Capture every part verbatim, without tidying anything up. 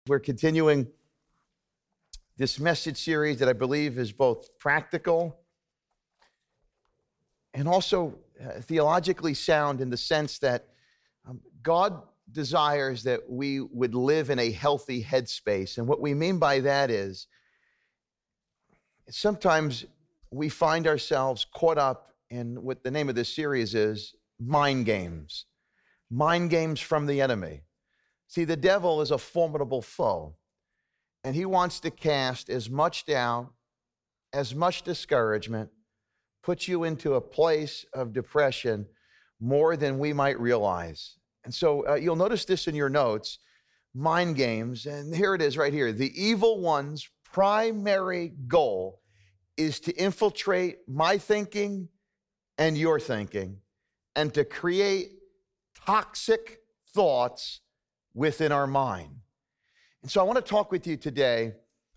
We're continuing this message series that I believe is both practical and also uh, theologically sound in the sense that um, God desires that we would live in a healthy headspace. And what we mean by that is sometimes we find ourselves caught up in what the name of this series is, mind games. Mind games from the enemy. See, the devil is a formidable foe, and he wants to cast as much doubt, as much discouragement, put you into a place of depression more than we might realize. And so uh, you'll notice this in your notes, mind games, and here it is right here. The evil one's primary goal is to infiltrate my thinking and your thinking and to create toxic thoughts within our mind. And so I want to talk with you today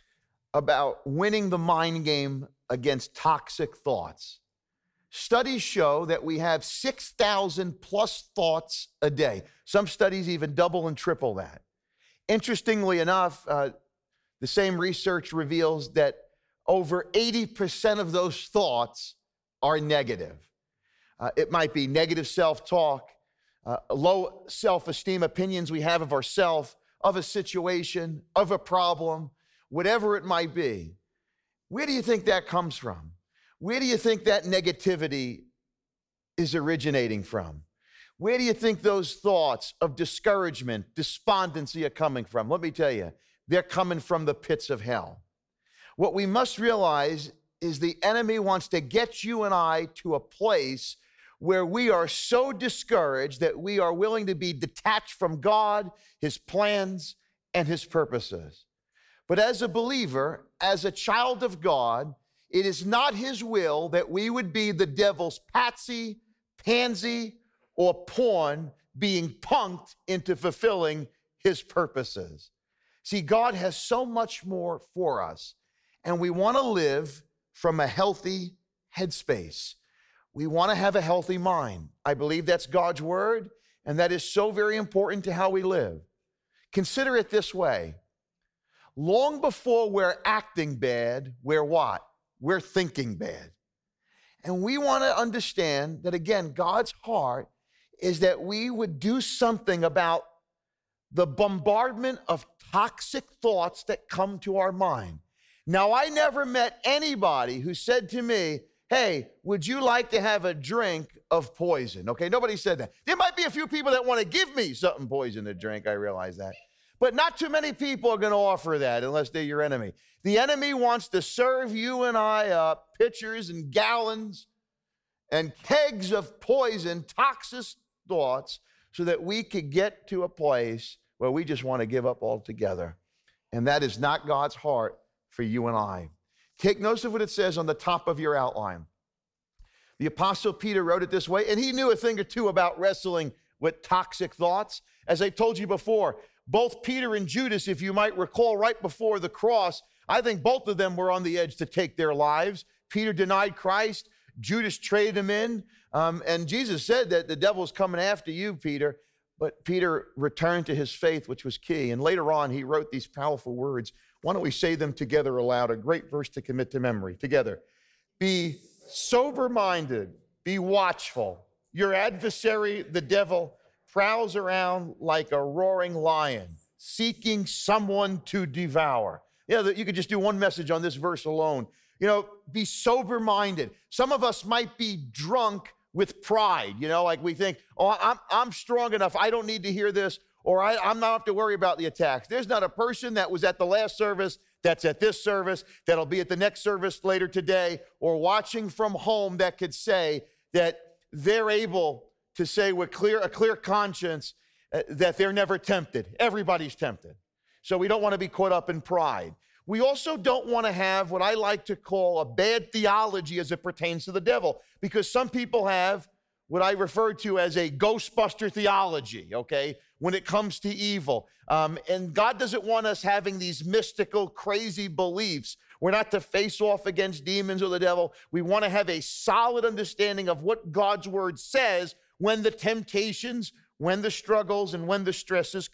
about winning the mind game against toxic thoughts. Studies show that we have six thousand plus thoughts a day. Some studies even double and triple that. Interestingly enough, uh, the same research reveals that over eighty percent of those thoughts are negative. Uh, it might be negative self-talk, uh, low self-esteem opinions we have of ourselves, of a situation, of a problem, whatever it might be. Where do you think that comes from? Where do you think that negativity is originating from? Where do you think those thoughts of discouragement, despondency are coming from? Let me tell you, they're coming from the pits of hell. What we must realize is the enemy wants to get you and I to a place where we are so discouraged that we are willing to be detached from God, His plans, and His purposes. But as a believer, as a child of God, it is not His will that we would be the devil's patsy, pansy, or pawn being punked into fulfilling His purposes. See, God has so much more for us, and we want to live from a healthy headspace. We want to have a healthy mind. I believe that's God's word, and that is so very important to how we live. Consider it this way. Long before we're acting bad, we're what? We're thinking bad. And we want to understand that, again, God's heart is that we would do something about the bombardment of toxic thoughts that come to our mind. Now, I never met anybody who said to me, hey, would you like to have a drink of poison? Okay, nobody said that. There might be a few people that want to give me something poison to drink, I realize that. But not too many people are going to offer that unless they're your enemy. The enemy wants to serve you and I up pitchers and gallons and kegs of poison, toxic thoughts, so that we could get to a place where we just want to give up altogether. And that is not God's heart for you and I. Take notice of what it says on the top of your outline. The Apostle Peter wrote it this way, and he knew a thing or two about wrestling with toxic thoughts. As I told you before, both Peter and Judas, if you might recall, right before the cross, I think both of them were on the edge to take their lives. Peter denied Christ. Judas traded him in. Um, and Jesus said that the devil's coming after you, Peter. But Peter returned to his faith, which was key. And later on, he wrote these powerful words. Why don't we say them together aloud? A great verse to commit to memory. Together. Be sober-minded. Be watchful. Your adversary, the devil, prowls around like a roaring lion, seeking someone to devour. Yeah, you could just do one message on this verse alone. You know, be sober-minded. Some of us might be drunk with pride, you know, like we think, oh, I'm, I'm strong enough. I don't need to hear this, or I, I'm not have to worry about the attacks. There's not a person that was at the last service that's at this service, that'll be at the next service later today, or watching from home that could say that they're able to say with clear a clear conscience uh, that they're never tempted. Everybody's tempted. So we don't want to be caught up in pride. We also don't want to have what I like to call a bad theology as it pertains to the devil, because some people have what I refer to as a Ghostbuster theology, okay, when it comes to evil. Um, and God doesn't want us having these mystical, crazy beliefs. We're not to face off against demons or the devil. We want to have a solid understanding of what God's word says when the temptations, when the struggles, and when the stresses come.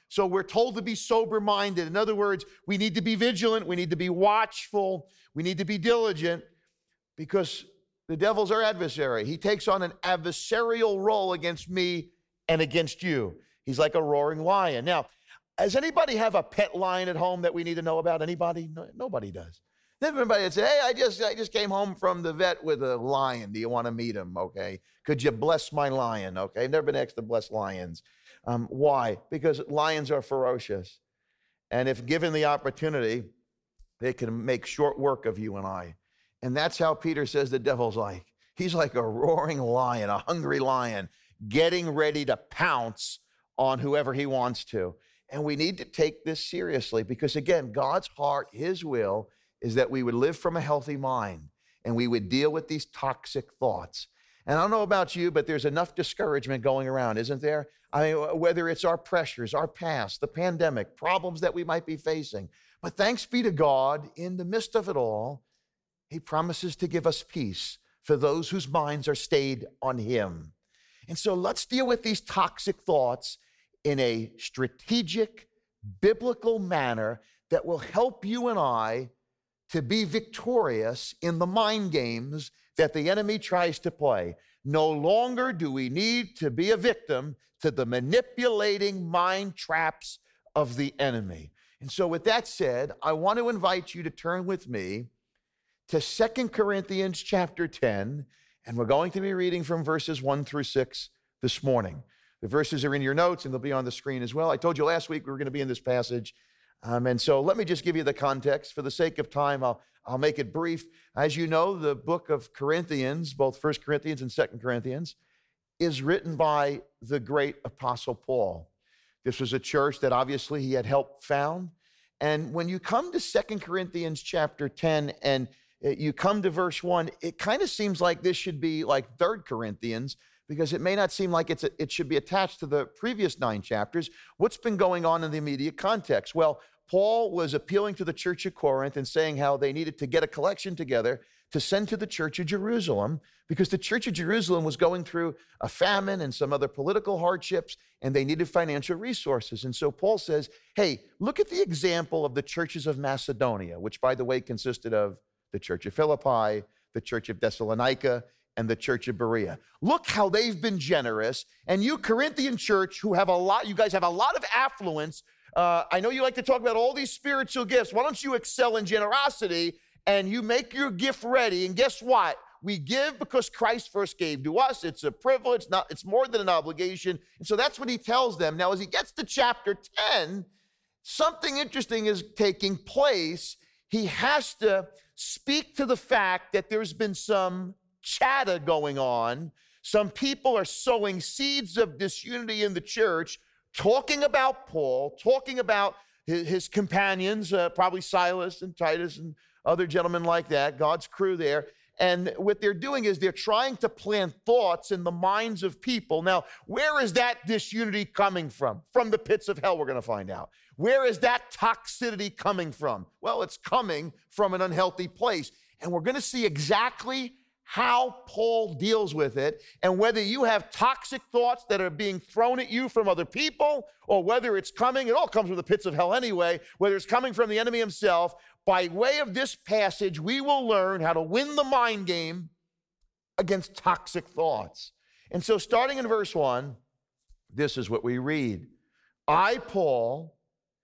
So we're told to be sober-minded. In other words, we need to be vigilant. We need to be watchful. We need to be diligent because the devil's our adversary. He takes on an adversarial role against me and against you. He's like a roaring lion. Now, does anybody have a pet lion at home that we need to know about? Anybody? No, nobody does. Everybody would say, hey, I just, I just came home from the vet with a lion. Do you want to meet him? Okay. Could you bless my lion? Okay. I've never been asked to bless lions. Um, why? Because lions are ferocious. And if given the opportunity, they can make short work of you and I. And that's how Peter says the devil's like. He's like a roaring lion, a hungry lion, getting ready to pounce on whoever he wants to. And we need to take this seriously because, again, God's heart, his will, is that we would live from a healthy mind and we would deal with these toxic thoughts. And I don't know about you, but there's enough discouragement going around, isn't there? I mean, whether it's our pressures, our past, the pandemic, problems that we might be facing. But thanks be to God, in the midst of it all, he promises to give us peace for those whose minds are stayed on him. And so let's deal with these toxic thoughts in a strategic, biblical manner that will help you and I to be victorious in the mind games that the enemy tries to play. No longer do we need to be a victim to the manipulating mind traps of the enemy. And so with that said, I want to invite you to turn with me to Second Corinthians chapter ten, and we're going to be reading from verses one through six this morning. The verses are in your notes, and they'll be on the screen as well. I told you last week we were going to be in this passage. Um, and so let me just give you the context. For the sake of time, I'll, I'll make it brief. As you know, the book of Corinthians, both First Corinthians and Second Corinthians, is written by the great Apostle Paul. This was a church that obviously he had helped found. And when you come to Second Corinthians chapter ten and you come to verse one, it kind of seems like this should be like Third Corinthians, because it may not seem like it's a, it should be attached to the previous nine chapters. What's been going on in the immediate context? Well, Paul was appealing to the church of Corinth and saying how they needed to get a collection together to send to the church of Jerusalem, because the church of Jerusalem was going through a famine and some other political hardships, and they needed financial resources. And so Paul says, hey, look at the example of the churches of Macedonia, which, by the way, consisted of the church of Philippi, the church of Thessalonica, and the church of Berea. Look how they've been generous. And you Corinthian church, who have a lot, you guys have a lot of affluence. Uh, I know you like to talk about all these spiritual gifts. Why don't you excel in generosity and you make your gift ready? And guess what? We give because Christ first gave to us. It's a privilege, not, it's more than an obligation. And so that's what he tells them. Now, as he gets to chapter ten, something interesting is taking place. He has to speak to the fact that there's been some chatter going on. Some people are sowing seeds of disunity in the church, talking about Paul, talking about his, his companions, uh, probably Silas and Titus and other gentlemen like that, God's crew there. And what they're doing is they're trying to plant thoughts in the minds of people. Now, where is that disunity coming from? From the pits of hell, we're going to find out. Where is that toxicity coming from? Well, it's coming from an unhealthy place. And we're going to see exactly how Paul deals with it, and whether you have toxic thoughts that are being thrown at you from other people, or whether it's coming, it all comes from the pits of hell anyway, whether it's coming from the enemy himself. By way of this passage, we will learn how to win the mind game against toxic thoughts. And so starting in verse one, this is what we read. I, Paul,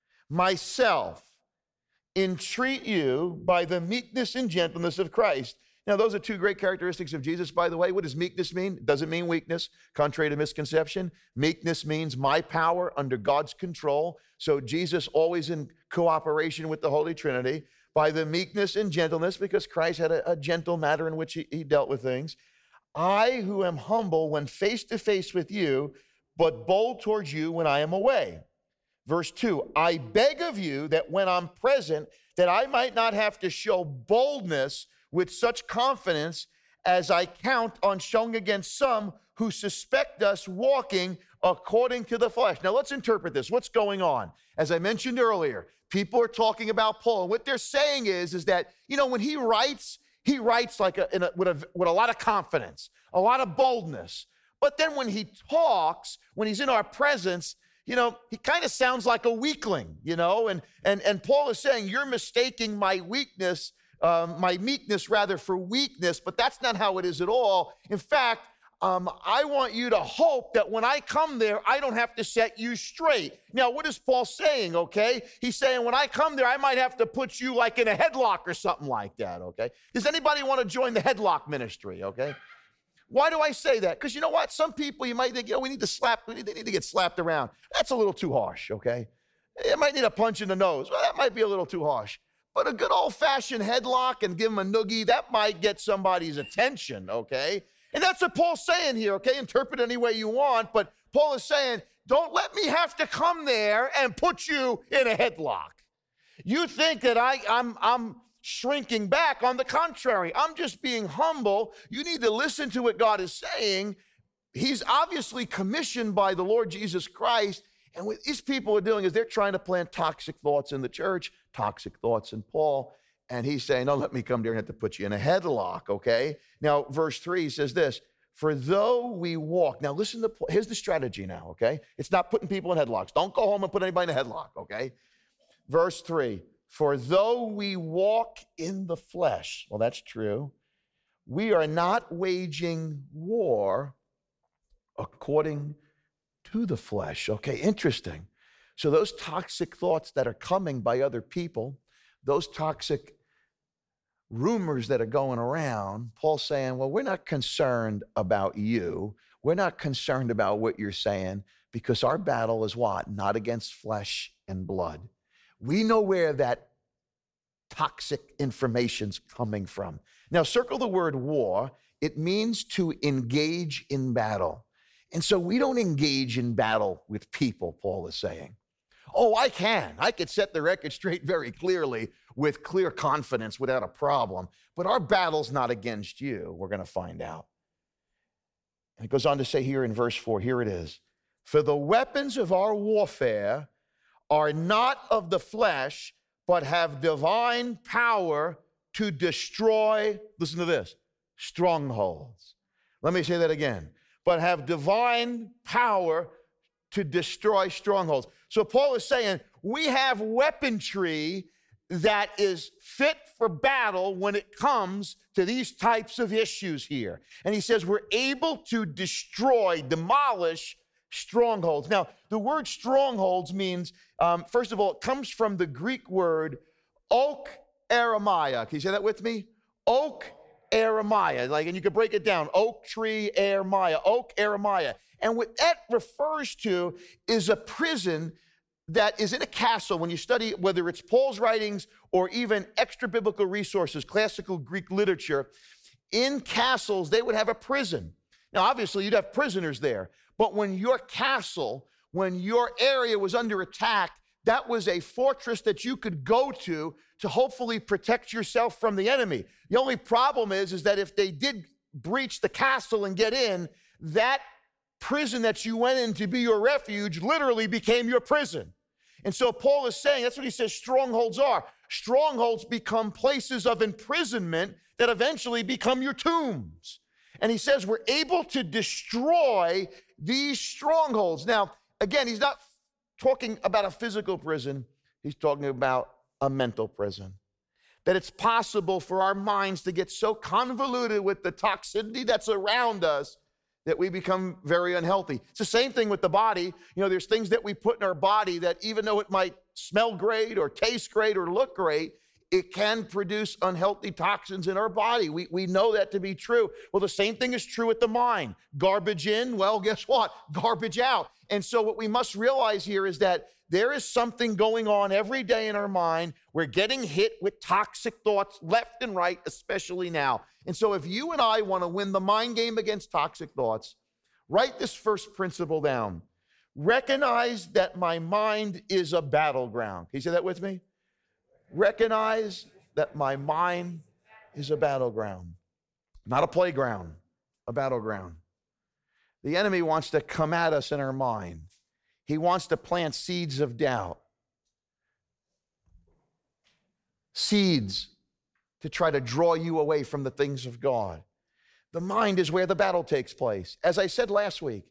myself, entreat you by the meekness and gentleness of Christ. Now, those are two great characteristics of Jesus, by the way. What does meekness mean? It doesn't mean weakness, contrary to misconception. Meekness means my power under God's control. So Jesus always in cooperation with the Holy Trinity. By the meekness and gentleness, because Christ had a, a gentle manner in which he, he dealt with things. I, who am humble when face to face with you, but bold towards you when I am away. Verse two, I beg of you that when I'm present, that I might not have to show boldness with such confidence as I count on showing against some who suspect us walking according to the flesh. Now let's interpret this. What's going on? As I mentioned earlier, people are talking about Paul. What they're saying is, is that, you know, when he writes, he writes like a, in a, with, a, with a lot of confidence, a lot of boldness. But then when he talks, when he's in our presence, you know, he kind of sounds like a weakling, you know, and, and, and Paul is saying, you're mistaking my weakness, um, my meekness rather for weakness, but that's not how it is at all. In fact, um, I want you to hope that when I come there, I don't have to set you straight. Now, what is Paul saying, okay? He's saying when I come there, I might have to put you like in a headlock or something like that, okay? Does anybody want to join the headlock ministry, okay? Why do I say that? Because you know what? Some people, you might think, you know, we need to slap, we need, they need to get slapped around. That's a little too harsh, okay? It might need a punch in the nose. Well, that might be a little too harsh. But a good old-fashioned headlock and give them a noogie, that might get somebody's attention, okay? And that's what Paul's saying here, okay? Interpret any way you want, but Paul is saying, don't let me have to come there and put you in a headlock. You think that I, I'm, I'm shrinking back. On the contrary, I'm just being humble. You need to listen to what God is saying. He's obviously commissioned by the Lord Jesus Christ, and what these people are doing is they're trying to plant toxic thoughts in the church, toxic thoughts in Paul. And he's saying, don't let me come there and have to put you in a headlock, okay? Now, verse three says this, for though we walk, now listen to, here's the strategy now, okay? It's not putting people in headlocks. Don't go home and put anybody in a headlock, okay? Verse three, for though we walk in the flesh, well, that's true, we are not waging war according to the flesh. Okay, interesting. So those toxic thoughts that are coming by other people, those toxic rumors that are going around, Paul's saying, well, we're not concerned about you. We're not concerned about what you're saying because our battle is what? Not against flesh and blood. We know where that toxic information's coming from. Now, circle the word war. It means to engage in battle. And so we don't engage in battle with people, Paul is saying. Oh, I can. I could set the record straight very clearly with clear confidence without a problem. But our battle's not against you. We're going to find out. And it goes on to say here in verse four, here it is. For the weapons of our warfare are not of the flesh, but have divine power to destroy, listen to this, strongholds. Let me say that again. But have divine power to destroy strongholds. So Paul is saying, we have weaponry that is fit for battle when it comes to these types of issues here. And he says we're able to destroy, demolish strongholds. Now, the word strongholds means, um, first of all, it comes from the Greek word oak aramaya. Can you say that with me? Oak aramaya. Like, and you can break it down. Oak tree aramaya. Oak aramaya. And what that refers to is a prison that is in a castle. When you study, whether it's Paul's writings or even extra biblical resources, classical Greek literature, in castles, they would have a prison. Now, obviously, you'd have prisoners there. But when your castle, when your area was under attack, that was a fortress that you could go to to hopefully protect yourself from the enemy. The only problem is, is that if they did breach the castle and get in, that prison that you went in to be your refuge literally became your prison. And so Paul is saying, that's what he says strongholds are. Strongholds become places of imprisonment that eventually become your tombs. And he says we're able to destroy these strongholds. Now, again, he's not talking about a physical prison. He's talking about a mental prison. That it's possible for our minds to get so convoluted with the toxicity that's around us that we become very unhealthy. It's the same thing with the body. You know, there's things that we put in our body that even though it might smell great or taste great or look great, it can produce unhealthy toxins in our body. We, we know that to be true. Well, the same thing is true with the mind. Garbage in, well, guess what? Garbage out. And so what we must realize here is that there is something going on every day in our mind. We're getting hit with toxic thoughts left and right, especially now. And so if you and I want to win the mind game against toxic thoughts, write this first principle down. Recognize that my mind is a battleground. Can you say that with me? Recognize that my mind is a battleground, not a playground, a battleground. The enemy wants to come at us in our mind. He wants to plant seeds of doubt, seeds to try to draw you away from the things of God. The mind is where the battle takes place. As I said last week,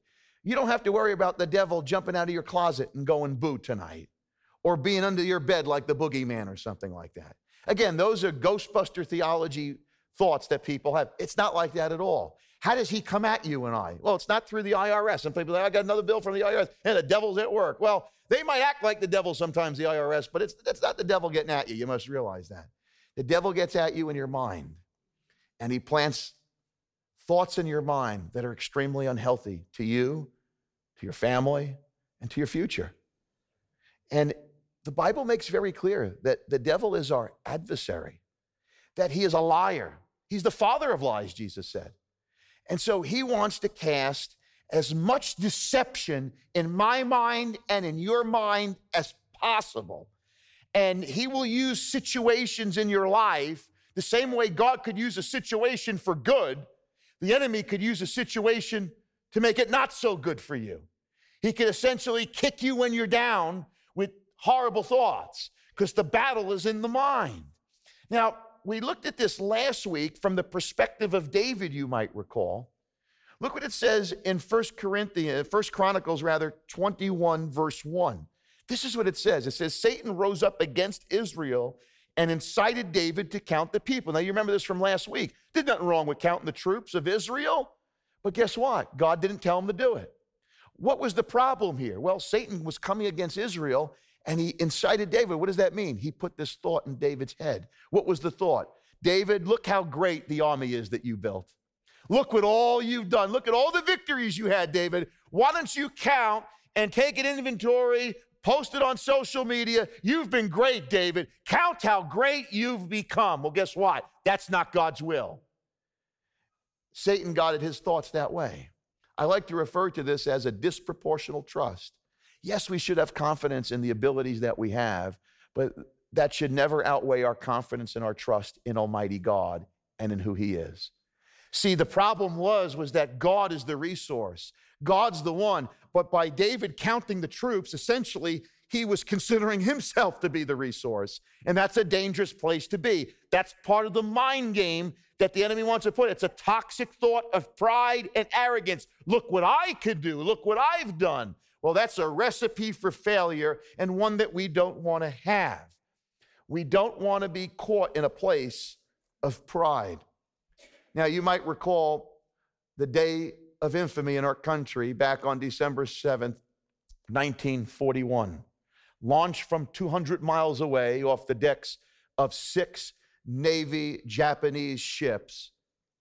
You don't have to worry about the devil jumping out of your closet and going boo tonight, or being under your bed like the boogeyman or something like that. Again, those are Ghostbuster theology thoughts that people have. It's not like that at all. How does he come at you and I? Well, it's not through the I R S. Some people say, I got another bill from the I R S, and the devil's at work. Well, they might act like the devil sometimes, the I R S, but it's, it's not the devil getting at you. You must realize that. The devil gets at you in your mind, and he plants thoughts in your mind that are extremely unhealthy to you, to your family, and to your future. And the Bible makes very clear that the devil is our adversary, that he is a liar. He's the father of lies, Jesus said. And so he wants to cast as much deception in my mind and in your mind as possible. And he will use situations in your life the same way God could use a situation for good. The enemy could use a situation to make it not so good for you. He could essentially kick you when you're down with horrible thoughts, because the battle is in the mind. Now, we looked at this last week from the perspective of David, you might recall. Look what it says in First Corinthians, First Chronicles rather, twenty-one, verse one. This is what it says. It says, Satan rose up against Israel and incited David to count the people. Now, you remember this from last week. There's nothing wrong with counting the troops of Israel, but guess what? God didn't tell him to do it. What was the problem here? Well, Satan was coming against Israel, and he incited David. What does that mean? He put this thought in David's head. What was the thought? David, look how great the army is that you built. Look what all you've done. Look at all the victories you had, David. Why don't you count and take an inventory, post it on social media? You've been great, David. Count how great you've become. Well, guess what? That's not God's will. Satan got at his thoughts that way. I like to refer to this as a disproportional trust. Yes, we should have confidence in the abilities that we have, but that should never outweigh our confidence and our trust in Almighty God and in who he is. See, the problem was, was that God is the resource. God's the one. But by David counting the troops, essentially, he was considering himself to be the resource. And that's a dangerous place to be. That's part of the mind game that the enemy wants to put. It's a toxic thought of pride and arrogance. Look what I could do. Look what I've done. Well, that's a recipe for failure, and one that we don't want to have. We don't want to be caught in a place of pride. Now, you might recall the day of infamy in our country back on December seventh, nineteen forty-one. Launched from two hundred miles away off the decks of six Navy Japanese ships,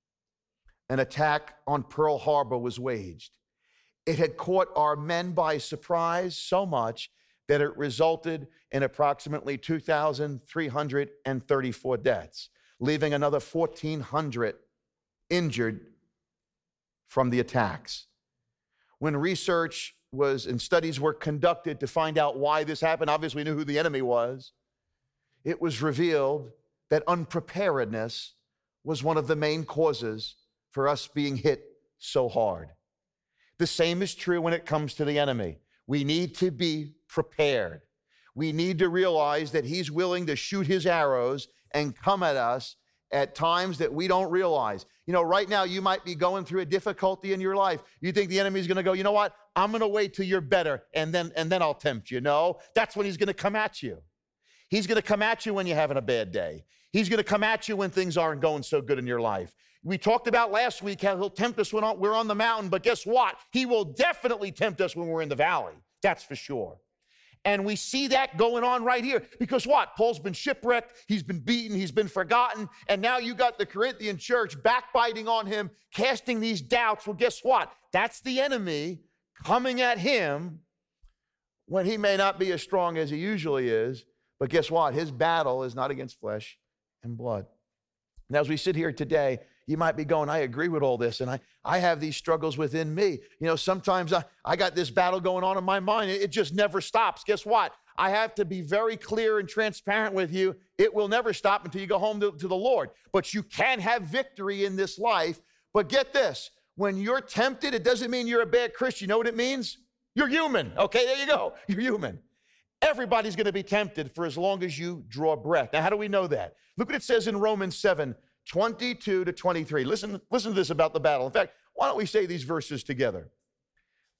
an attack on Pearl Harbor was waged. It had caught our men by surprise so much that it resulted in approximately two thousand three hundred thirty-four deaths, leaving another fourteen hundred injured from the attacks. When research was and studies were conducted to find out why this happened, obviously we knew who the enemy was. It was revealed that unpreparedness was one of the main causes for us being hit so hard. The same is true when it comes to the enemy. We need to be prepared. We need to realize that he's willing to shoot his arrows and come at us at times that we don't realize. You know, right now you might be going through a difficulty in your life. You think the enemy's going to go, you know what? I'm going to wait till you're better, and then and then I'll tempt you. No, that's when he's going to come at you. He's going to come at you when you're having a bad day. He's going to come at you when things aren't going so good in your life. We talked about last week how he'll tempt us when we're on the mountain, but guess what? He will definitely tempt us when we're in the valley. That's for sure. And we see that going on right here. Because what? Paul's been shipwrecked, he's been beaten, he's been forgotten, and now you got the Corinthian church backbiting on him, casting these doubts. Well, guess what? That's the enemy coming at him when he may not be as strong as he usually is. But guess what? His battle is not against flesh and blood. And as we sit here today, you might be going, I agree with all this, and I, I have these struggles within me. You know, sometimes I, I got this battle going on in my mind. It, it just never stops. Guess what? I have to be very clear and transparent with you. It will never stop until you go home to, to the Lord. But you can have victory in this life. But get this, when you're tempted, it doesn't mean you're a bad Christian. You know what it means? You're human. Okay, there you go. You're human. Everybody's going to be tempted for as long as you draw breath. Now, how do we know that? Look what it says in Romans seven, twenty-two to twenty-three. Listen, listen to this about the battle. In fact, why don't we say these verses together?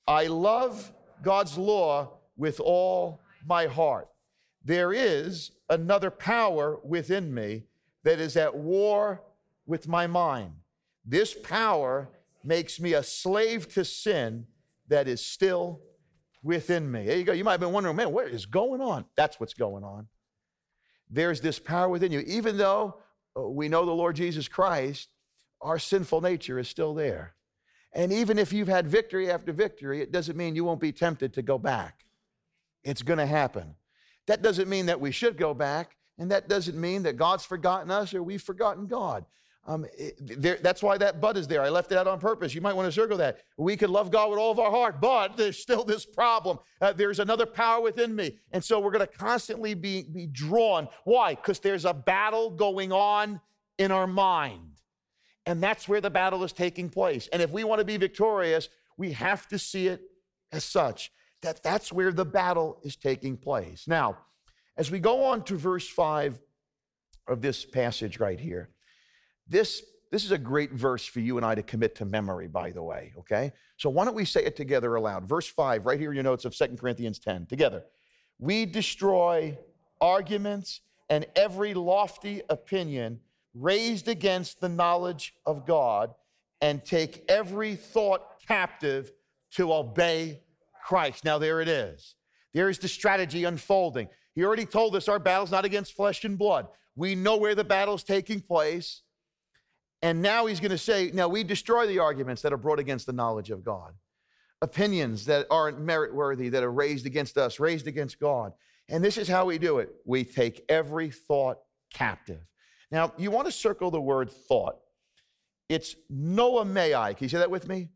I love God's law with all my heart. There is another power within me that is at war with my mind. This power makes me a slave to sin that is still within me. There you go. You might have been wondering, man, what is going on? That's what's going on. There's this power within you. Even though we know the Lord Jesus Christ, our sinful nature is still there. And even if you've had victory after victory, it doesn't mean you won't be tempted to go back. It's going to happen. That doesn't mean that we should go back, and that doesn't mean that God's forgotten us or we've forgotten God. Um, it, there, that's why that but is there. I left it out on purpose. You might want to circle that. We could love God with all of our heart, but there's still this problem. Uh, there's another power within me. And so we're going to constantly be, be drawn. Why? Because there's a battle going on in our mind. And that's where the battle is taking place. And if we want to be victorious, we have to see it as such, that that's where the battle is taking place. Now, as we go on to verse five of this passage right here, this, this is a great verse for you and I to commit to memory, by the way, okay? So why don't we say it together aloud? Verse five, right here in your notes of Second Corinthians ten, together. We destroy arguments and every lofty opinion raised against the knowledge of God, and take every thought captive to obey Christ. Now there it is. There is the strategy unfolding. He already told us our battle's not against flesh and blood. We know where the battle's taking place. And now he's going to say, now we destroy the arguments that are brought against the knowledge of God. Opinions that aren't merit-worthy, that are raised against us, raised against God. And this is how we do it. We take every thought captive. Now, you want to circle the word thought. It's noamai. Can you say that with me?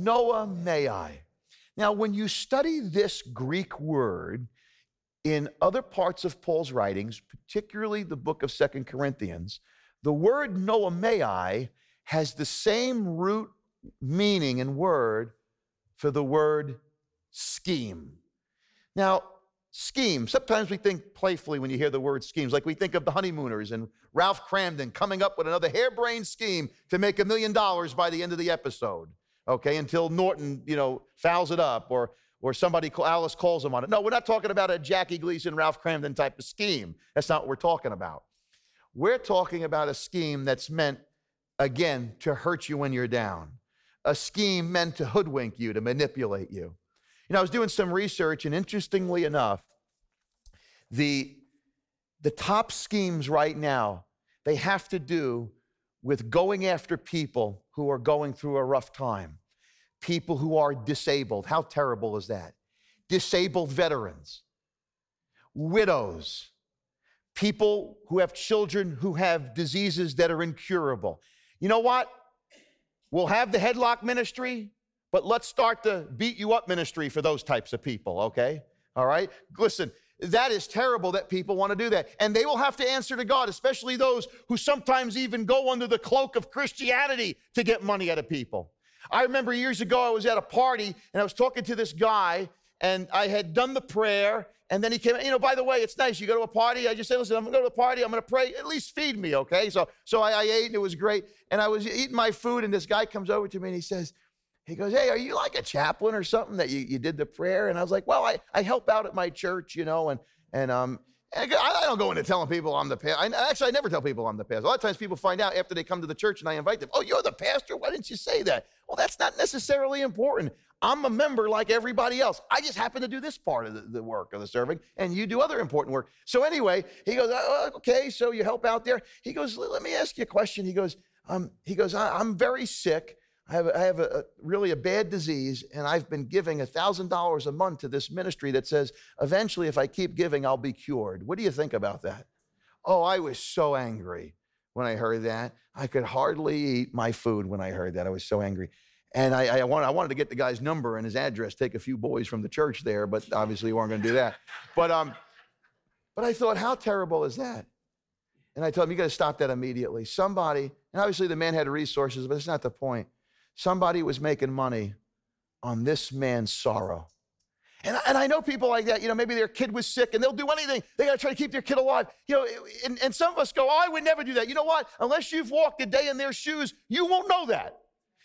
Noamai. Now, when you study this Greek word in other parts of Paul's writings, particularly the book of Second Corinthians, the word noamai has the same root meaning and word for the word scheme. Now, scheme. Sometimes we think playfully when you hear the word schemes, like we think of the Honeymooners and Ralph Cramden coming up with another harebrained scheme to make a million dollars by the end of the episode, okay, until Norton, you know, fouls it up or or somebody, Alice calls him on it. No, we're not talking about a Jackie Gleason, Ralph Cramden type of scheme. That's not what we're talking about. We're talking about a scheme that's meant, again, to hurt you when you're down. A scheme meant to hoodwink you, to manipulate you. You know, I was doing some research, and interestingly enough, the, the top schemes right now, they have to do with going after people who are going through a rough time, people who are disabled. How terrible is that? Disabled veterans, widows, people who have children who have diseases that are incurable. You know what? We'll have the headlock ministry, but let's start the beat you up ministry for those types of people, okay? All right? Listen, that is terrible that people want to do that. And they will have to answer to God, especially those who sometimes even go under the cloak of Christianity to get money out of people. I remember years ago, I was at a party and I was talking to this guy, and I had done the prayer, and then he came, you know, by the way, it's nice. You go to a party, I just say, listen, I'm going to go to a party, I'm going to pray, at least feed me, okay? So so I, I ate, and it was great. And I was eating my food, and this guy comes over to me, and he says, he goes, hey, are you like a chaplain or something that you, you did the prayer? And I was like, well, I, I help out at my church, you know, and and um, and I don't go into telling people I'm the pastor. I, actually, I never tell people I'm the pastor. A lot of times people find out after they come to the church and I invite them, oh, you're the pastor? Why didn't you say that? Well, that's not necessarily important. I'm a member like everybody else. I just happen to do this part of the, the work of the serving, and you do other important work. So anyway, he goes, oh, okay, so you help out there. He goes, let me ask you a question. He goes, um, he goes, I'm very sick. I have, I have a, a really a bad disease, and I've been giving one thousand dollars a month to this ministry that says, eventually, if I keep giving, I'll be cured. What do you think about that? Oh, I was so angry when I heard that. I could hardly eat my food when I heard that. I was so angry. And I, I, wanted, I wanted to get the guy's number and his address, take a few boys from the church there, but obviously we weren't going to do that. But, um, but I thought, how terrible is that? And I told him, you got to stop that immediately. Somebody, and obviously the man had resources, but it's not the point. Somebody was making money on this man's sorrow. And, and I know people like that, you know, maybe their kid was sick and they'll do anything. They got to try to keep their kid alive. You know, and, and some of us go, oh, I would never do that. You know what? Unless you've walked a day in their shoes, you won't know that.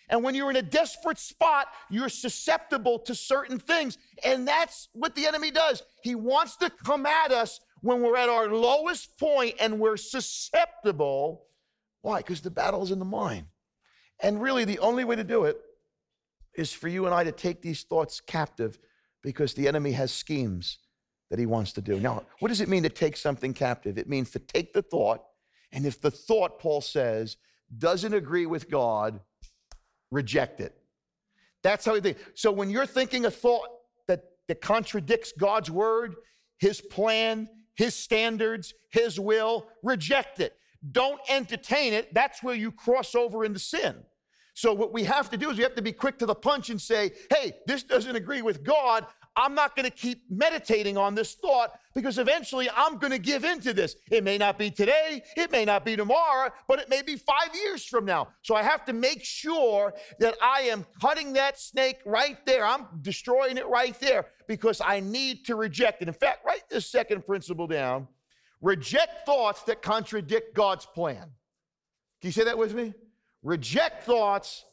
And when you're in a desperate spot, you're susceptible to certain things. And that's what the enemy does. He wants to come at us when we're at our lowest point and we're susceptible. Why? Because the battle is in the mind. And really, the only way to do it is for you and I to take these thoughts captive, because the enemy has schemes that he wants to do. Now, what does it mean to take something captive? It means to take the thought, and if the thought, Paul says, doesn't agree with God, reject it. That's how he thinks. So when you're thinking a thought that, that contradicts God's word, his plan, his standards, his will, reject it. Don't entertain it. That's where you cross over into sin. So what we have to do is we have to be quick to the punch and say, hey, this doesn't agree with God. I'm not going to keep meditating on this thought, because eventually I'm going to give into this. It may not be today, it may not be tomorrow, but it may be five years from now. So I have to make sure that I am cutting that snake right there. I'm destroying it right there, because I need to reject it. In fact, write this second principle down. Reject thoughts that contradict God's plan. Can you say that with me? Reject thoughts.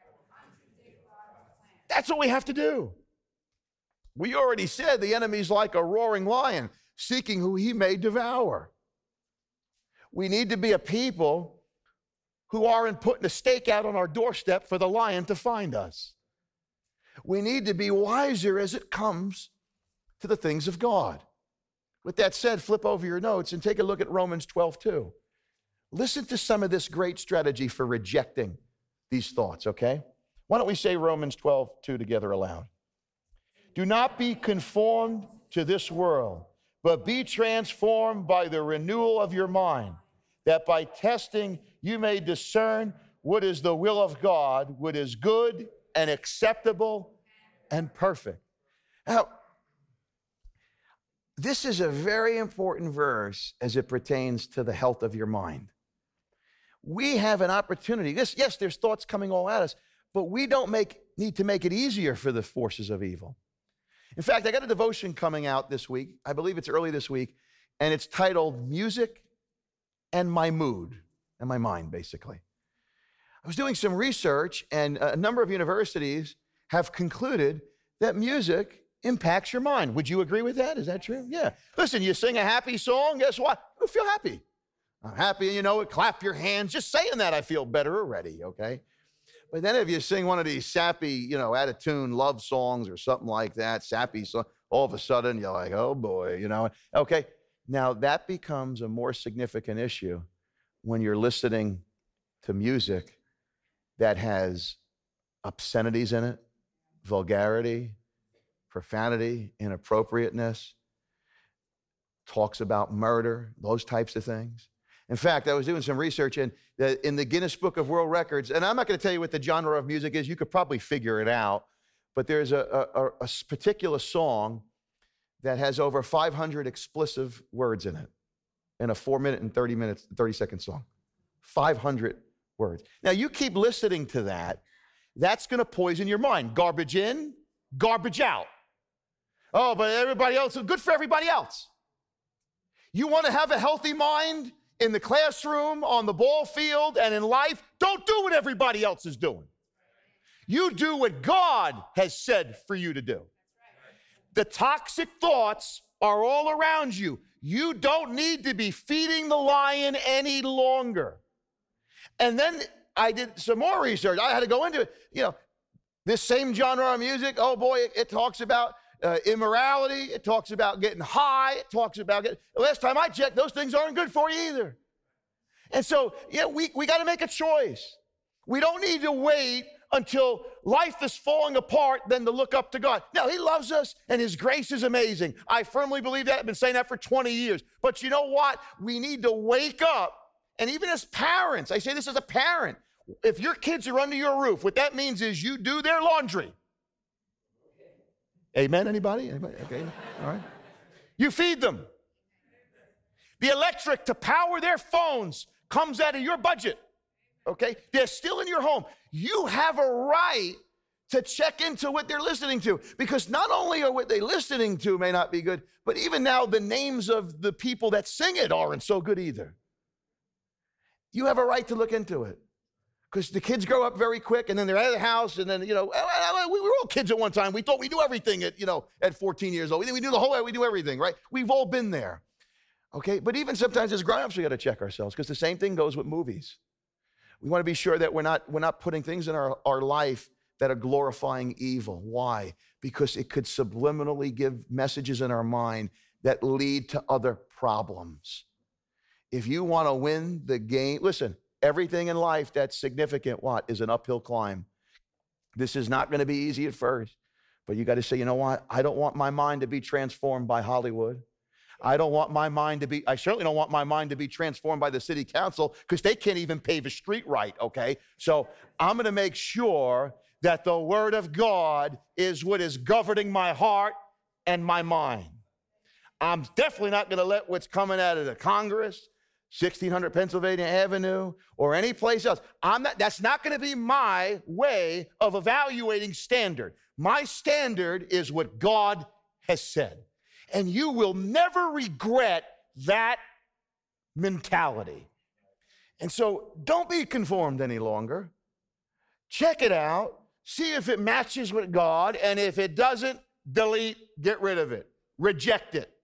That's what we have to do. We already said the enemy's like a roaring lion, seeking who he may devour. We need to be a people who aren't putting a stake out on our doorstep for the lion to find us. We need to be wiser as it comes to the things of God. With that said, flip over your notes and take a look at Romans twelve two. Listen to some of this great strategy for rejecting these thoughts, okay? Why don't we say Romans twelve two together aloud? Do not be conformed to this world, but be transformed by the renewal of your mind, that by testing you may discern what is the will of God, what is good and acceptable and perfect. Now, this is a very important verse as it pertains to the health of your mind. We have an opportunity. This, yes, there's thoughts coming all at us, but we don't make, need to make it easier for the forces of evil. In fact, I got a devotion coming out this week. I believe it's early this week, and it's titled Music and My Mood, and my mind, basically. I was doing some research, and a number of universities have concluded that music impacts your mind. Would you agree with that? Is that true? Yeah. Listen, you sing a happy song, guess what? You feel happy. I'm happy, you know it, clap your hands. Just saying that, I feel better already, okay? But then if you sing one of these sappy, you know, out-of-tune love songs or something like that, sappy song, all of a sudden you're like, oh boy, you know. Okay, now that becomes a more significant issue when you're listening to music that has obscenities in it, vulgarity, profanity, inappropriateness, talks about murder, those types of things. In fact, I was doing some research in the, in the Guinness Book of World Records, and I'm not going to tell you what the genre of music is. You could probably figure it out. But there's a, a, a particular song that has over five hundred explicit words in it, in a four minute and thirty minutes, thirty second song. five hundred words. Now, you keep listening to that, that's going to poison your mind. Garbage in, garbage out. Oh, but everybody else, good for everybody else. You want to have a healthy mind in the classroom, on the ball field, and in life? Don't do what everybody else is doing. You do what God has said for you to do. The toxic thoughts are all around you. You don't need to be feeding the lion any longer. And then I did some more research. I had to go into it. You know, this same genre of music, oh boy, it, it talks about Uh, immorality, it talks about getting high, it talks about getting, last time I checked, those things aren't good for you either. And so, yeah, we, we got to make a choice. We don't need to wait until life is falling apart then to look up to God. Now, he loves us and his grace is amazing. I firmly believe that. I've been saying that for twenty years. But you know what? We need to wake up. And even as parents, I say this as a parent, if your kids are under your roof, what that means is you do their laundry. Amen, anybody? Anybody? Okay, all right. You feed them. The electric to power their phones comes out of your budget, okay? They're still in your home. You have a right to check into what they're listening to, because not only are what they're listening to may not be good, but even now the names of the people that sing it aren't so good either. You have a right to look into it, Because the kids grow up very quick, and then they're out of the house, and then, you know, we were all kids at one time. We thought we knew everything at, you know, at fourteen years old. We, we knew the whole, we knew everything, right? We've all been there, okay? But even sometimes as grown-ups, we got to check ourselves, because the same thing goes with movies. We want to be sure that we're not, we're not putting things in our, our life that are glorifying evil. Why? Because it could subliminally give messages in our mind that lead to other problems. If you want to win the game, listen, everything in life that's significant, what, is an uphill climb. This is not going to be easy at first, but you got to say, you know what? I don't want my mind to be transformed by Hollywood. I don't want my mind to be, I certainly don't want my mind to be transformed by the city council, because they can't even pave a street right, okay? So I'm going to make sure that the word of God is what is governing my heart and my mind. I'm definitely not going to let what's coming out of the Congress, sixteen hundred Pennsylvania Avenue, or any place else. I'm not, that's not going to be my way of evaluating standard. My standard is what God has said. And you will never regret that mentality. And so don't be conformed any longer. Check it out. See if it matches with God. And if it doesn't, delete, get rid of it. Reject it.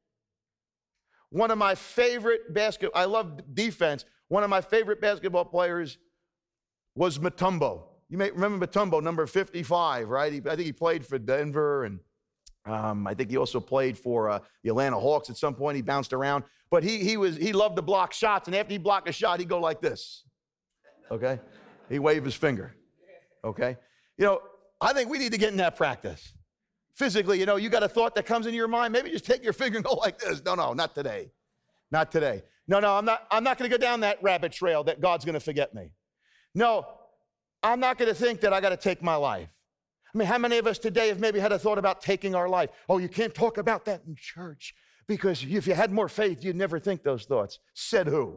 One of my favorite basketball, I love defense. One of my favorite basketball players was Mutombo. You may remember Mutombo, number fifty-five, right? He, I think he played for Denver, and um, I think he also played for uh, the Atlanta Hawks at some point. He bounced around, but he he was he loved to block shots, and after he blocked a shot, he'd go like this. Okay, he waved his finger. Okay, you know, I think we need to get in that practice. Physically, you know, you got a thought that comes into your mind, maybe just take your finger and go like this. No, no, not today. Not today. No, no, I'm not, I'm not going to go down that rabbit trail that God's going to forget me. No, I'm not going to think that I got to take my life. I mean, how many of us today have maybe had a thought about taking our life? Oh, you can't talk about that in church, because if you had more faith, you'd never think those thoughts. Said who?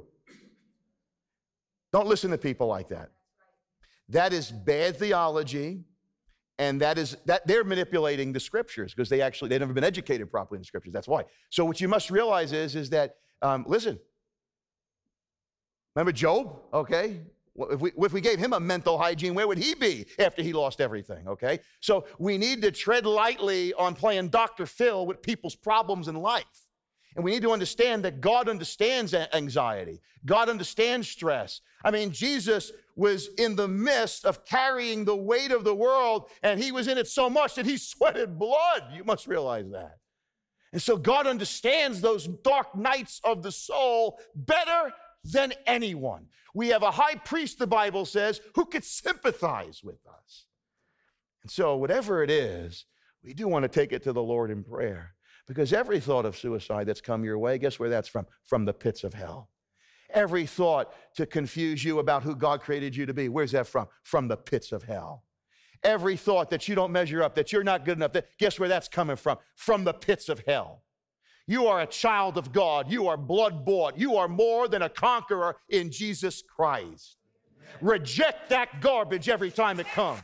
Don't listen to people like that. That is bad theology. And that is that they're manipulating the scriptures, because they actually they've never been educated properly in the scriptures. That's why. So what you must realize is is that um, listen. Remember Job? Okay, if we if we gave him a mental hygiene, where would he be after he lost everything? Okay, so we need to tread lightly on playing Doctor Phil with people's problems in life. And we need to understand that God understands anxiety. God understands stress. I mean, Jesus was in the midst of carrying the weight of the world, and he was in it so much that he sweated blood. You must realize that. And so God understands those dark nights of the soul better than anyone. We have a high priest, the Bible says, who could sympathize with us. And so whatever it is, we do want to take it to the Lord in prayer. Because every thought of suicide that's come your way, guess where that's from? From the pits of hell. Every thought to confuse you about who God created you to be, where's that from? From the pits of hell. Every thought that you don't measure up, that you're not good enough, that, guess where that's coming from? From the pits of hell. You are a child of God. You are blood-bought. You are more than a conqueror in Jesus Christ. Reject that garbage every time it comes.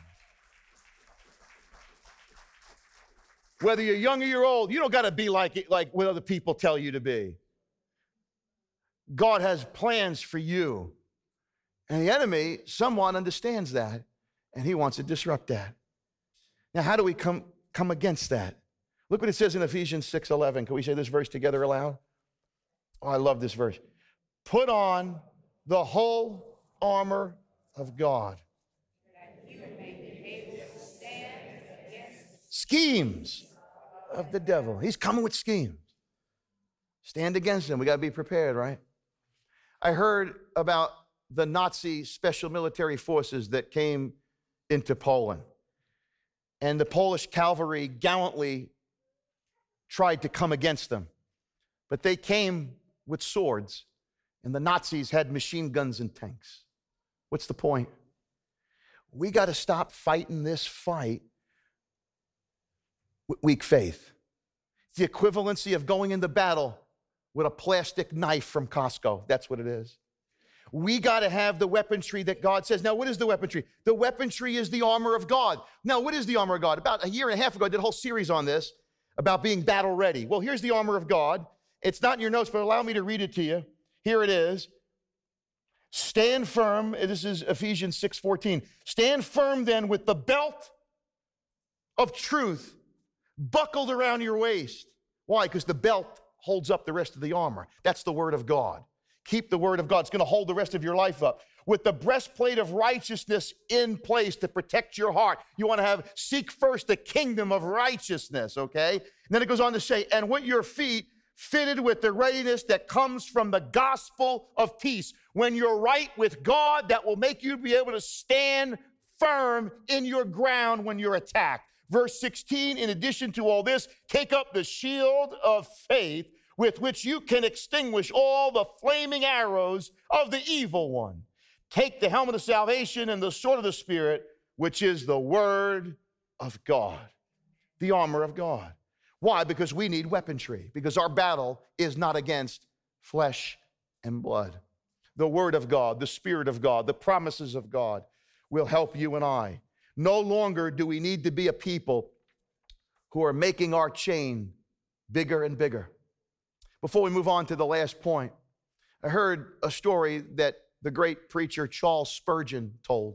Whether you're young or you're old, you don't got to be like, like what other people tell you to be. God has plans for you. And the enemy, someone understands that, and he wants to disrupt that. Now, how do we come, come against that? Look what it says in Ephesians six eleven. Can we say this verse together aloud? Oh, I love this verse. Put on the whole armor of God. That you may be able to stand against schemes of the devil. He's coming with schemes. Stand against him. We got to be prepared, right? I heard about the Nazi special military forces that came into Poland. And the Polish cavalry gallantly tried to come against them. But they came with swords, and the Nazis had machine guns and tanks. What's the point? We got to stop fighting this fight with weak faith. It's the equivalency of going into battle with a plastic knife from Costco. That's what it is. We got to have the weaponry that God says. Now, what is the weaponry? The weaponry is the armor of God. Now, what is the armor of God? About a year and a half ago, I did a whole series on this about being battle ready. Well, here's the armor of God. It's not in your notes, but allow me to read it to you. Here it is. Stand firm. This is Ephesians six fourteen. Stand firm then with the belt of truth buckled around your waist. Why? Because the belt holds up the rest of the armor. That's the word of God. Keep the word of God. It's going to hold the rest of your life up. With the breastplate of righteousness in place to protect your heart. You want to have, seek first the kingdom of righteousness, okay? And then it goes on to say, and with your feet fitted with the readiness that comes from the gospel of peace. When you're right with God, that will make you be able to stand firm in your ground when you're attacked. Verse sixteen, in addition to all this, take up the shield of faith with which you can extinguish all the flaming arrows of the evil one. Take the helmet of salvation and the sword of the Spirit, which is the word of God, the armor of God. Why? Because we need weaponry, because our battle is not against flesh and blood. The word of God, the Spirit of God, the promises of God will help you and I. No longer do we need to be a people who are making our chain bigger and bigger. Before we move on to the last point, I heard a story that the great preacher Charles Spurgeon told.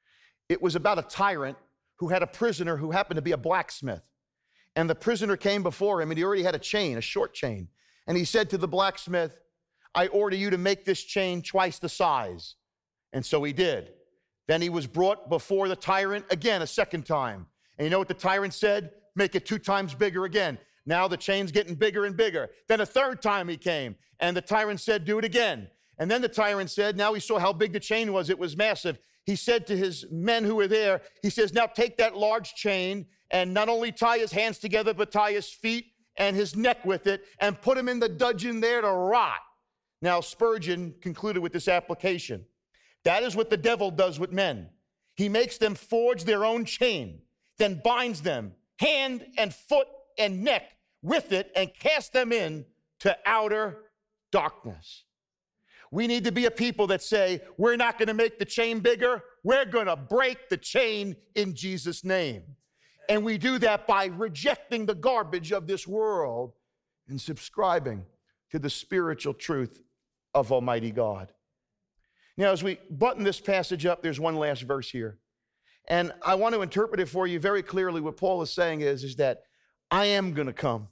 It was about a tyrant who had a prisoner who happened to be a blacksmith. And the prisoner came before him, and he already had a chain, a short chain. And he said to the blacksmith, I order you to make this chain twice the size. And so he did. Then he was brought before the tyrant again a second time. And you know what the tyrant said? Make it two times bigger again. Now the chain's getting bigger and bigger. Then a third time he came, and the tyrant said, do it again. And then the tyrant said, now he saw how big the chain was. It was massive. He said to his men who were there, he says, now take that large chain and not only tie his hands together, but tie his feet and his neck with it and put him in the dungeon there to rot. Now Spurgeon concluded with this application. That is what the devil does with men. He makes them forge their own chain, then binds them hand and foot and neck with it and casts them in to outer darkness. We need to be a people that say, we're not going to make the chain bigger. We're going to break the chain in Jesus' name. And we do that by rejecting the garbage of this world and subscribing to the spiritual truth of Almighty God. Now, as we button this passage up, there's one last verse here. And I want to interpret it for you very clearly. What Paul is saying is, is that I am going to come.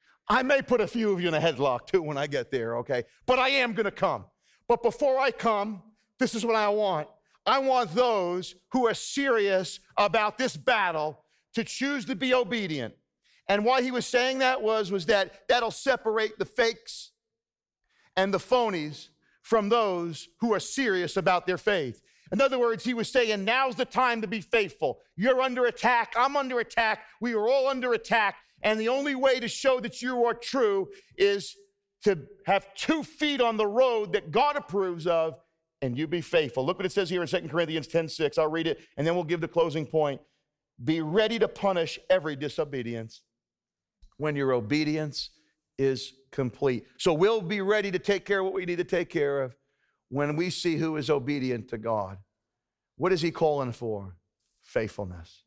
I may put a few of you in a headlock too when I get there, okay? But I am going to come. But before I come, this is what I want. I want those who are serious about this battle to choose to be obedient. And why he was saying that was, was that that'll separate the fakes and the phonies from those who are serious about their faith. In other words, he was saying, now's the time to be faithful. You're under attack. I'm under attack. We are all under attack. And the only way to show that you are true is to have two feet on the road that God approves of, and you be faithful. Look what it says here in Second Corinthians ten six. I'll read it, and then we'll give the closing point. Be ready to punish every disobedience when your obedience is complete. So we'll be ready to take care of what we need to take care of when we see who is obedient to God. What is he calling for? Faithfulness.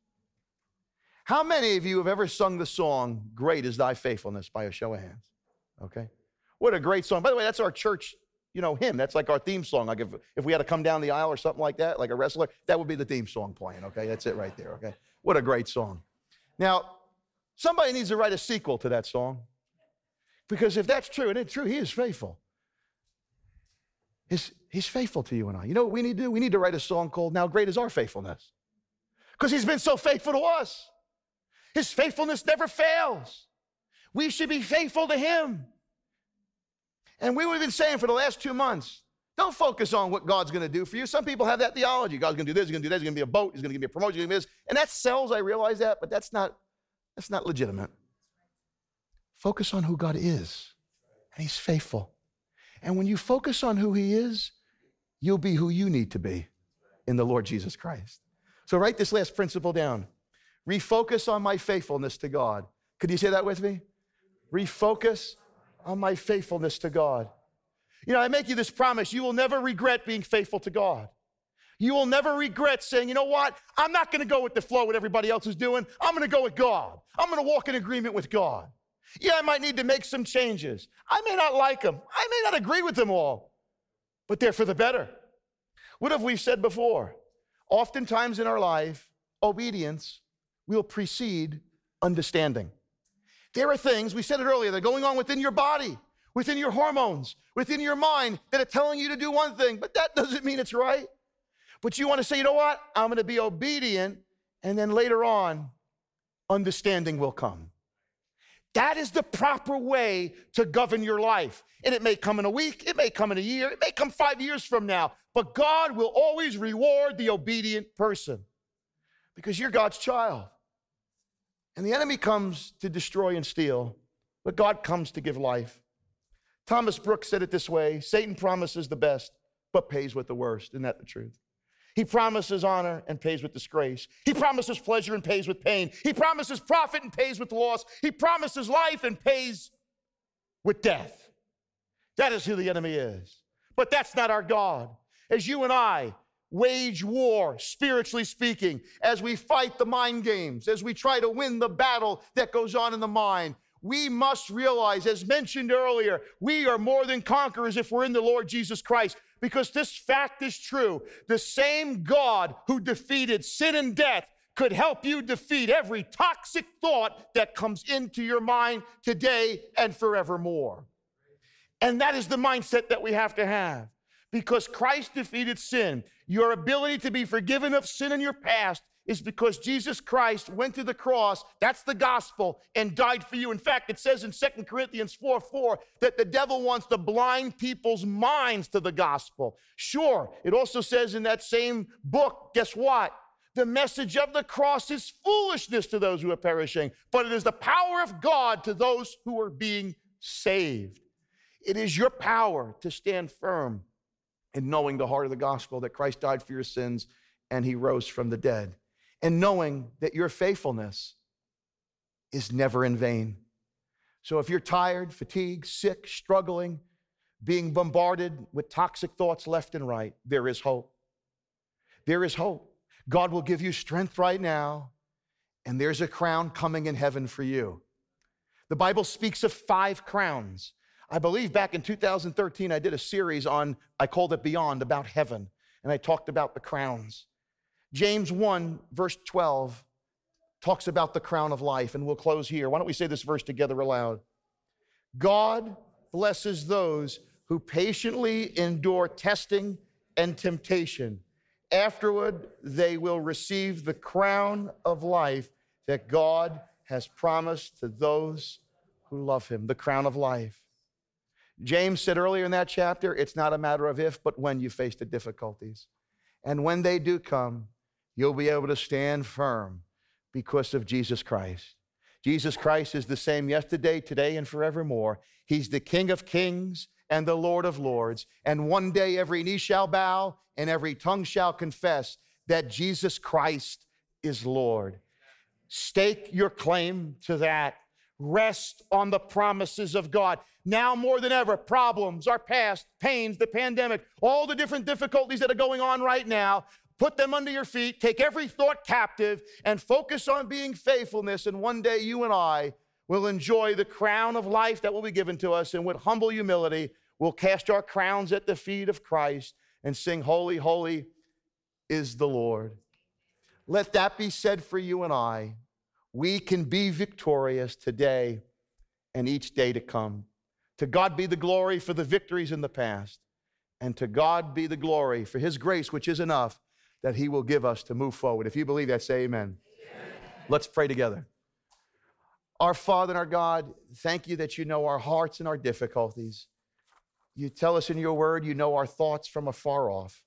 How many of you have ever sung the song, Great is Thy Faithfulness, by a show of hands? Okay. What a great song. By the way, that's our church, you know, hymn. That's like our theme song. Like if, if we had to come down the aisle or something like that, like a wrestler, that would be the theme song playing, okay? That's it right there, okay? What a great song. Now, somebody needs to write a sequel to that song. Because if that's true, and it's true, he is faithful. He's, he's faithful to you and I. You know what we need to do? We need to write a song called Now Great is Our Faithfulness. Because he's been so faithful to us. His faithfulness never fails. We should be faithful to him. And we would have been saying for the last two months, don't focus on what God's going to do for you. Some people have that theology. God's going to do this, he's going to do that, he's going to be a boat, he's going to give me a promotion, he's going to do this. And that sells, I realize that, but that's not, that's not legitimate. Focus on who God is, and he's faithful. And when you focus on who he is, you'll be who you need to be in the Lord Jesus Christ. So write this last principle down. Refocus on my faithfulness to God. Could you say that with me? Refocus on my faithfulness to God. You know, I make you this promise. You will never regret being faithful to God. You will never regret saying, you know what? I'm not going to go with the flow what everybody else is doing. I'm going to go with God. I'm going to walk in agreement with God. Yeah, I might need to make some changes. I may not like them. I may not agree with them all, but they're for the better. What have we said before? Oftentimes in our life, obedience will precede understanding. There are things, we said it earlier, that are going on within your body, within your hormones, within your mind that are telling you to do one thing, but that doesn't mean it's right. But you want to say, you know what? I'm going to be obedient, and then later on, understanding will come. That is the proper way to govern your life. And it may come in a week, it may come in a year, it may come five years from now, but God will always reward the obedient person because you're God's child. And the enemy comes to destroy and steal, but God comes to give life. Thomas Brooks said it this way: Satan promises the best, but pays with the worst. Isn't that the truth? He promises honor and pays with disgrace. He promises pleasure and pays with pain. He promises profit and pays with loss. He promises life and pays with death. That is who the enemy is. But that's not our God. As you and I wage war, spiritually speaking, as we fight the mind games, as we try to win the battle that goes on in the mind, we must realize, as mentioned earlier, we are more than conquerors if we're in the Lord Jesus Christ. Because this fact is true. The same God who defeated sin and death could help you defeat every toxic thought that comes into your mind today and forevermore. And that is the mindset that we have to have. Because Christ defeated sin, your ability to be forgiven of sin in your past is because Jesus Christ went to the cross, that's the gospel, and died for you. In fact, it says in Second Corinthians four four that the devil wants to blind people's minds to the gospel. Sure, it also says in that same book, guess what? The message of the cross is foolishness to those who are perishing, but it is the power of God to those who are being saved. It is your power to stand firm in knowing the heart of the gospel, that Christ died for your sins and he rose from the dead. And knowing that your faithfulness is never in vain. So if you're tired, fatigued, sick, struggling, being bombarded with toxic thoughts left and right, there is hope. There is hope. God will give you strength right now, and there's a crown coming in heaven for you. The Bible speaks of five crowns. I believe back in two thousand thirteen, I did a series on, I called it Beyond, about heaven, and I talked about the crowns. James one, verse twelve, talks about the crown of life, and we'll close here. Why don't we say this verse together aloud? God blesses those who patiently endure testing and temptation. Afterward, they will receive the crown of life that God has promised to those who love him, the crown of life. James said earlier in that chapter, it's not a matter of if, but when you face the difficulties. And when they do come, you'll be able to stand firm because of Jesus Christ. Jesus Christ is the same yesterday, today, and forevermore. He's the King of kings and the Lord of lords. And one day every knee shall bow and every tongue shall confess that Jesus Christ is Lord. Stake your claim to that. Rest on the promises of God. Now more than ever, problems, our past, pains, the pandemic, all the different difficulties that are going on right now, put them under your feet, take every thought captive, and focus on being faithfulness. And one day you and I will enjoy the crown of life that will be given to us. And with humble humility, we'll cast our crowns at the feet of Christ and sing, "Holy, holy is the Lord." Let that be said for you and I. We can be victorious today and each day to come. To God be the glory for the victories in the past. And to God be the glory for his grace, which is enough, that he will give us to move forward. If you believe that, say amen. Amen. Let's pray together. Our Father and our God, thank you that you know our hearts and our difficulties. You tell us in your word, you know our thoughts from afar off.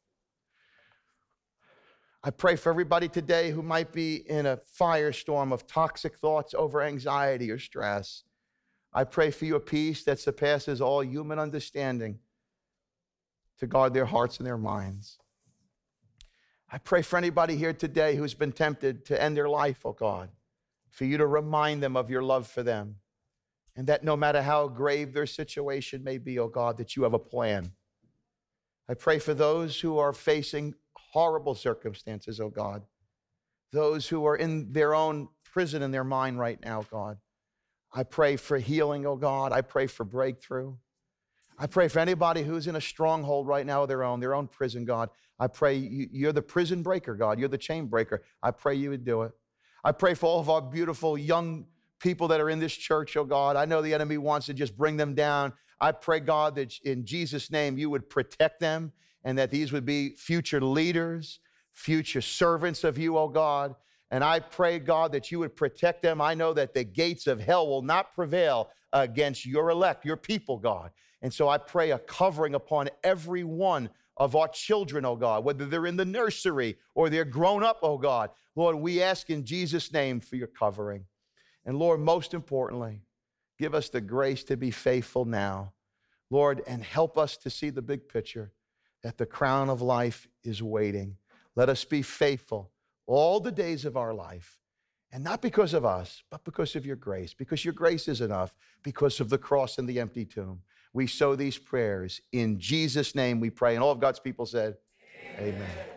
I pray for everybody today who might be in a firestorm of toxic thoughts over anxiety or stress. I pray for your peace that surpasses all human understanding to guard their hearts and their minds. I pray for anybody here today who's been tempted to end their life, oh God, for you to remind them of your love for them, and that no matter how grave their situation may be, oh God, that you have a plan. I pray for those who are facing horrible circumstances, oh God, those who are in their own prison in their mind right now, God. I pray for healing, oh God. I pray for breakthrough. I pray for anybody who's in a stronghold right now of their own, their own prison, God. I pray you, you're the prison breaker, God. You're the chain breaker. I pray you would do it. I pray for all of our beautiful young people that are in this church, oh God. I know the enemy wants to just bring them down. I pray, God, that in Jesus' name you would protect them and that these would be future leaders, future servants of you, oh God. And I pray, God, that you would protect them. I know that the gates of hell will not prevail against your elect, your people, God. And so I pray a covering upon every one of our children, oh God, whether they're in the nursery or they're grown up, oh God. Lord, we ask in Jesus' name for your covering. And Lord, most importantly, give us the grace to be faithful now, Lord, and help us to see the big picture that the crown of life is waiting. Let us be faithful all the days of our life, and not because of us, but because of your grace, because your grace is enough, because of the cross and the empty tomb. We sow these prayers. In Jesus' name we pray. And all of God's people said, amen. Amen.